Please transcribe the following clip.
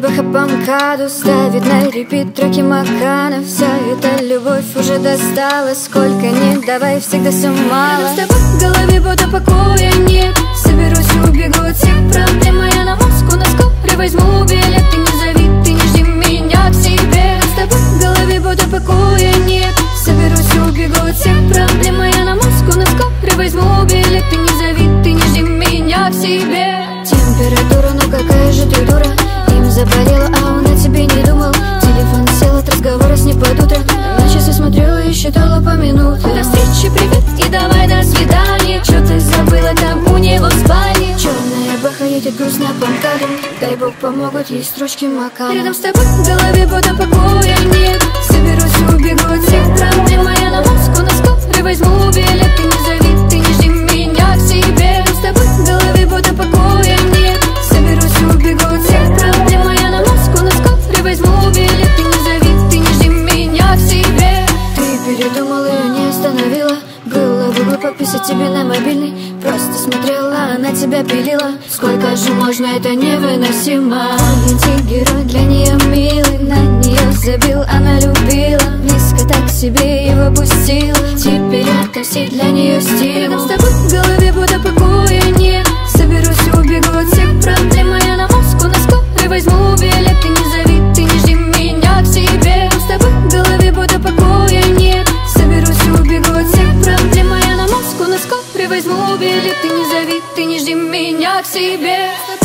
Баха по МКАДу ставит на репит треки Макана. Вся эта любовь уже достала, сколько ни давай, всегда все мало. С тобой в голове будто покоя нет. Соберусь и убегу от всех проблем. Я на Москву на скорой возьму билет. Ты не зови, ты не жди меня к себе. С тобой в голове будто покоя нет. Соберусь и убегу от всех проблем. Я на Москву на скорой возьму билет. Ты не зови, ты не жди меня к себе. Температура, ну какая же ты дура. Им заболела, а он о тебе не думал. Телефон сел от разговора с ней под утро. На часы смотрела и считала по минутам. До встречи, привет и давай до свидания. Чё ты забыла там у него в спальне? Черная Баха едет грустно по МКАДу. Дай бог помогут ей строчки Макана. Рядом с тобой в голове будто покоя нет. Соберусь и убегу от всех проблем. Я на Москву на скорой возьму билет. Ты не зови, ты не жди меня к себе. Рядом с тобой в голове будто покоя нет. Соберусь и убегу от всех проблем. Я на Москву на скорой возьму билет. Ты не зови, ты не жди меня к себе. Ты передумала, я не остановила. Было бы глупо писать тебе на мобильный. Просто смотрела, она тебя пилила. Сколько же можно, это невыносимо. Антигерой для нее милый. На нее забил, она любила. Близко так к себе его пустила. Теперь это все для нее стимул. С тобой в голове будто покоя нет. Соберусь и убегу от всех проблем. Я на Москву на скорой возьму билет. Ты не зови, ты не жди меня к себе. С тобой в голове будто покоя нет. Соберусь и убегу от всех проблем. Я на Москву на скорой возьму билет. Ты не зови, ты не жди меня к себе.